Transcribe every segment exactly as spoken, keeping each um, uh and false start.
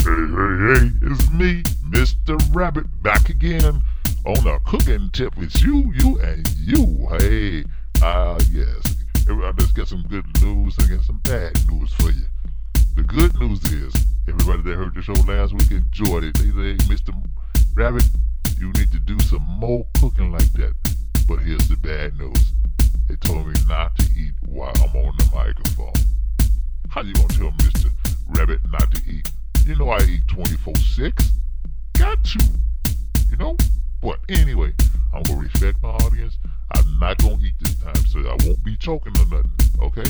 Hey, hey, hey, it's me, Mister Rabbit, back again on a cooking tip. It's you, you, and you. Hey, ah, uh, yes. Everybody, let's get some good news and get some bad news for you. The good news is, everybody that heard the show last week enjoyed it. They say, Mister Rabbit, you need to do some more cooking like that. But here's the bad news. They told me not to eat while I'm on the microphone. How you gonna tell Mister Rabbit not to eat? You know I eat twenty-four six. Got to. You know? But anyway, I'm gonna respect my audience. I'm not gonna eat this time, so I won't be choking or nothing. Okay?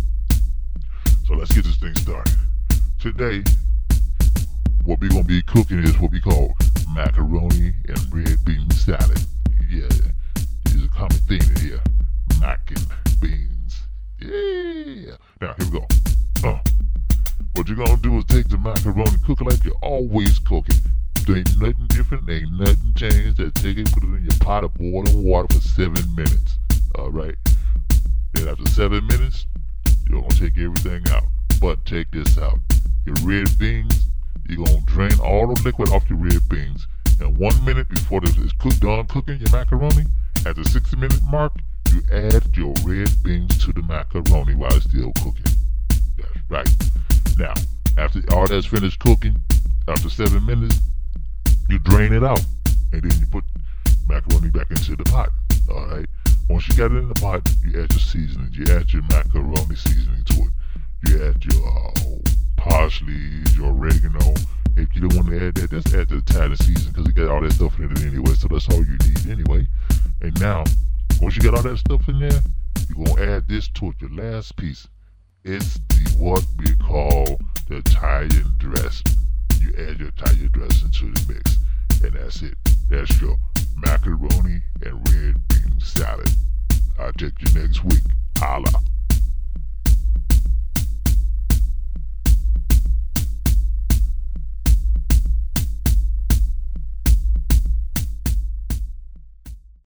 So let's get this thing started. Today, what we're gonna be cooking is what we call macaroni and red bean salad. Yeah, there's a common theme in here. Mac and beans. Yeah. Now here we go. Uh, what you're gonna do is take the macaroni, cook it like you always cook it. There ain't nothing different, ain't nothing changed. Just take it, put it in your pot of boiling water for seven minutes. Alright? Then after seven minutes, you're gonna take everything out. But take this out. Your red beans, you're gonna drain all the liquid off your red beans. And one minute before it's cooked, done cooking your macaroni, at the sixty minute mark, you add your red beans to the macaroni while it's still cooking. That's right. Now, after all that's finished cooking, after seven minutes, you drain it out. And then you put macaroni back into the pot. Alright? Once you got it in the pot, you add your seasonings. You add your macaroni seasoning to it. You add your uh, parsley, your oregano. If you don't want to add that, just add the Italian seasoning because you got all that stuff in it anyway. So that's all you need anyway. And now, once you got all that stuff in there, you're going to add this to it, your last piece. It's the what we call the Italian dressing. You add your Italian dressing to the mix. And that's it. That's your macaroni and red bean salad. I'll check you next week. Holla.